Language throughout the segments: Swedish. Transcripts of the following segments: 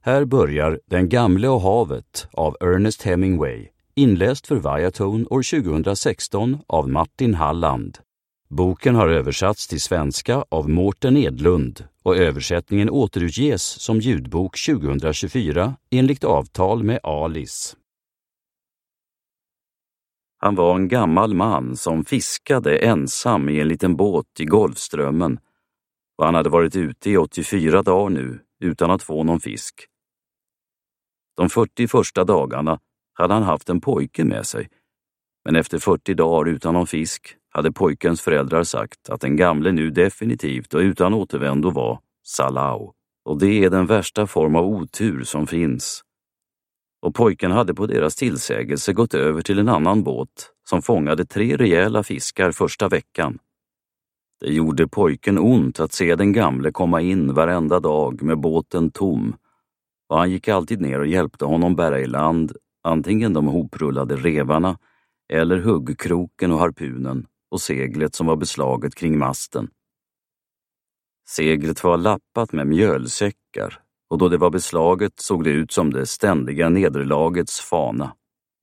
Här börjar Den gamle och havet av Ernest Hemingway, inläst för Viatone år 2016 av Martin Halland. Boken har översatts till svenska av Mårten Edlund och översättningen återutges som ljudbok 2024 enligt avtal med Alice. Han var en gammal man som fiskade ensam i en liten båt i Golfströmmen och han hade varit ute i 84 dagar nu utan att få någon fisk. De 40 första dagarna hade han haft en pojke med sig, men efter 40 dagar utan någon fisk hade pojkens föräldrar sagt att den gamle nu definitivt och utan återvändo var Salau. Och det är den värsta form av otur som finns. Och pojken hade på deras tillsägelse gått över till en annan båt som fångade 3 rejäla fiskar första veckan. Det gjorde pojken ont att se den gamle komma in varenda dag med båten tom, och han gick alltid ner och hjälpte honom bära i land antingen de hoprullade revarna eller huggkroken och harpunen och seglet som var beslaget kring masten. Seglet var lappat med mjölsäckar och då det var beslaget såg det ut som det ständiga nederlagets fana.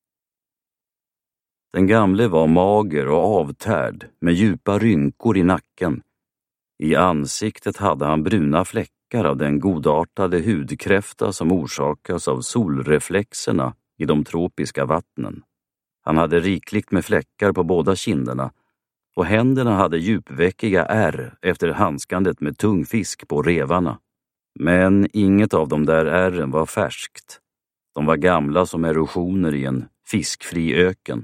Den gamle var mager och avtärd med djupa rynkor i nacken. I ansiktet hade han bruna fläckar av den godartade hudkräfta som orsakas av solreflexerna i de tropiska vattnen. Han hade rikligt med fläckar på båda kinderna och händerna hade djupväckiga ärr efter handskandet med tung fisk på revarna. Men inget av de där ärren var färskt. De var gamla som erosioner i en fiskfri öken.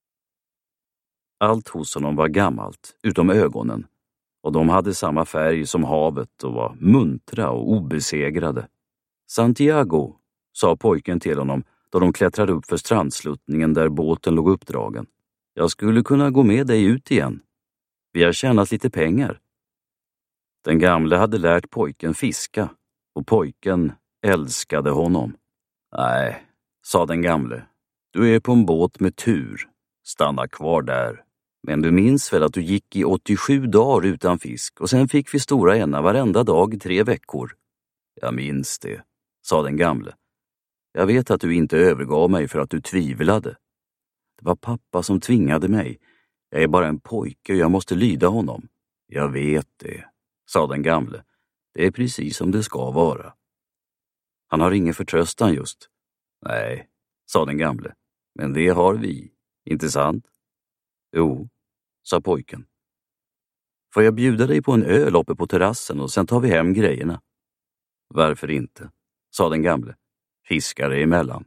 Allt hos honom var gammalt, utom ögonen, och de hade samma färg som havet och var muntra och obesegrade. Santiago, sa pojken till honom då de klättrade upp för strandsluttningen där båten låg uppdragen. Jag skulle kunna gå med dig ut igen. Vi har tjänat lite pengar. Den gamle hade lärt pojken fiska och pojken älskade honom. Nej, sa den gamle. Du är på en båt med tur. Stanna kvar där. Men du minns väl att du gick i 87 dagar utan fisk och sen fick vi stora ena varenda dag i 3 veckor. Jag minns det, sa den gamle. Jag vet att du inte övergav mig för att du tvivlade. Det var pappa som tvingade mig. Jag är bara en pojke och jag måste lyda honom. Jag vet det, sa den gamle. Det är precis som det ska vara. Han har ingen förtröstan just. Nej, sa den gamle. Men det har vi, inte sant? Jo, sa pojken. Får jag bjuda dig på en öl uppe på terrassen och sen tar vi hem grejerna? Varför inte, sa den gamle. Fiskare emellan.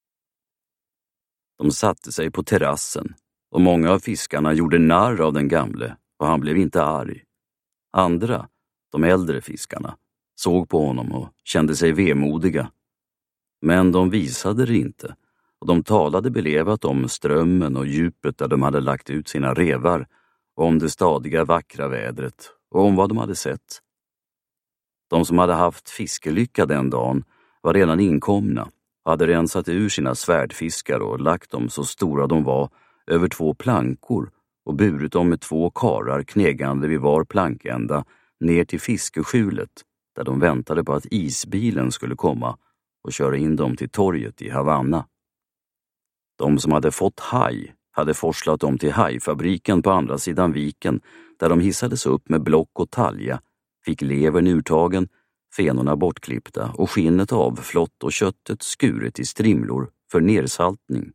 De satte sig på terrassen och många av fiskarna gjorde narr av den gamle och han blev inte arg. Andra, de äldre fiskarna, såg på honom och kände sig vemodiga. Men de visade det inte och de talade belevat om strömmen och djupet där de hade lagt ut sina revar och om det stadiga vackra vädret och om vad de hade sett. De som hade haft fiskelycka den dagen var redan inkomna och hade rensat ur sina svärdfiskar och lagt dem så stora de var över 2 plankor och burit dem med 2 karar knegande vid var plankända ner till fiskeskjulet där de väntade på att isbilen skulle komma och köra in dem till torget i Havanna. De som hade fått haj hade forslat dem till hajfabriken på andra sidan viken där de hissades upp med block och talja, fick levern urtagen, fenorna bortklippta och skinnet avflott och köttet skuret i strimlor för nersaltning.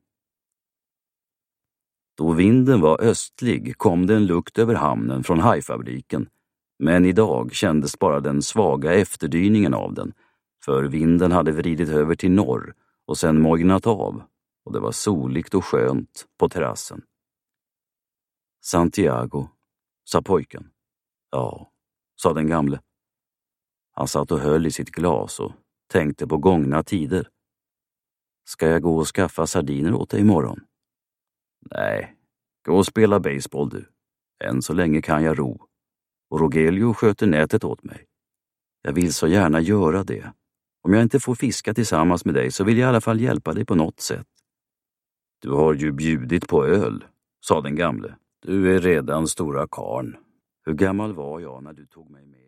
Då vinden var östlig kom det en lukt över hamnen från hajfabriken, men idag kändes bara den svaga efterdyningen av den, för vinden hade vridit över till norr och sen mognat av och det var soligt och skönt på terrassen. Santiago, sa pojken. Ja, sa den gamle. Han satt och höll i sitt glas och tänkte på gångna tider. Ska jag gå och skaffa sardiner åt dig imorgon? Nej, gå och spela baseball du. Än så länge kan jag ro. Och Rogelio sköter nätet åt mig. Jag vill så gärna göra det. Om jag inte får fiska tillsammans med dig så vill jag i alla fall hjälpa dig på något sätt. Du har ju bjudit på öl, sa den gamle. Du är redan stora karn. Hur gammal var jag när du tog mig med?